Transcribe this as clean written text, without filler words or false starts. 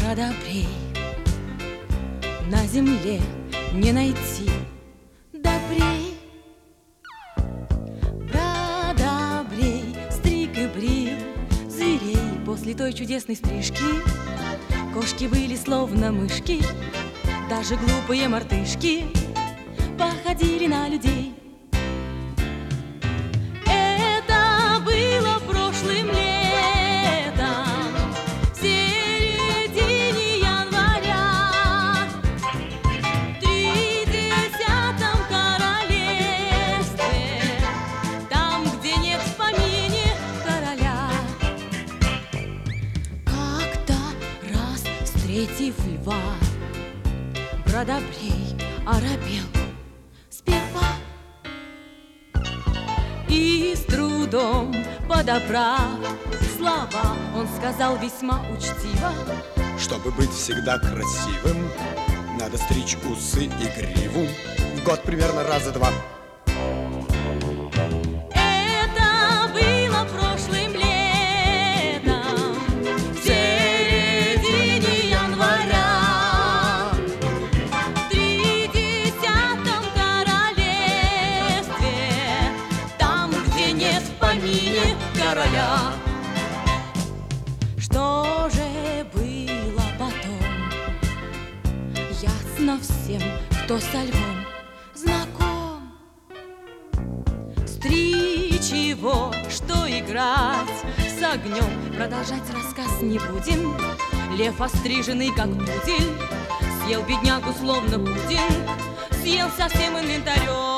Продобрей, на земле не найти добрей. Продобрей, стриг и брил зверей. После той чудесной стрижки кошки были словно мышки, даже глупые мартышки походили на людей. Это было прошлым летом, в середине января, в 30-м королевстве, там, где нет в помине короля. Как-то раз, встретив льва, Продобрей оробел сперва и с трудом подобрав слова, он сказал весьма учтиво: чтобы быть всегда красивым, надо стричь усы и гриву в год примерно раза два. Это было прошлым летом, в середине января, в 30-м королевстве, там, где нет в помине короля. Что же было потом, ясно всем, кто со львом знаком. Стричь его, что играть с огнем, продолжать рассказ не будем. Лев, остриженный как пудель, съел беднягу словно пудинг, съел со всем инвентарем.